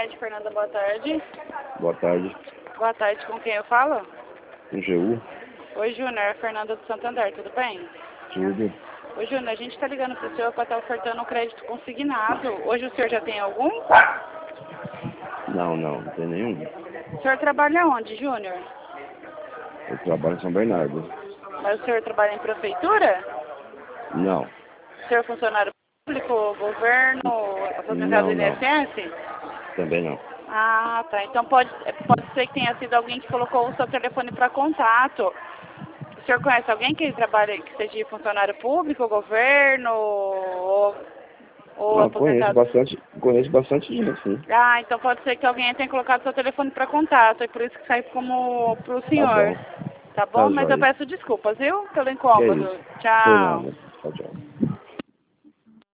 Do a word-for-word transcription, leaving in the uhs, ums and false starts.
Cicred, Fernanda, boa tarde. Boa tarde. Boa tarde, com quem eu falo? Com G U? Oi, Júnior, Fernanda do Santander, tudo bem? Tudo. Oi, Júnior, a gente está ligando para o senhor para estar ofertando um crédito consignado. Hoje o senhor já tem algum? Não, não, não tem nenhum. O senhor trabalha onde, Júnior? Eu trabalho em São Bernardo. Mas o senhor trabalha em prefeitura? Não. O senhor é funcionário público, governo, aposentado Não, do não. I N S S? Também não. Ah, tá. Então pode, pode ser que tenha sido alguém que colocou o seu telefone para contato. O senhor conhece alguém que trabalha, que seja funcionário público, governo ou, ou Não, conheço aposentado? bastante, conheço bastante gente, sim. Ah, então pode ser que alguém tenha colocado seu telefone para contato, e por isso que saiu como pro Tá senhor. bom. Tá bom? Tá Mas eu jóia. peço desculpas, viu? Pelo Que é incômodo. isso? Por Tchau. nada. Tchau, tchau.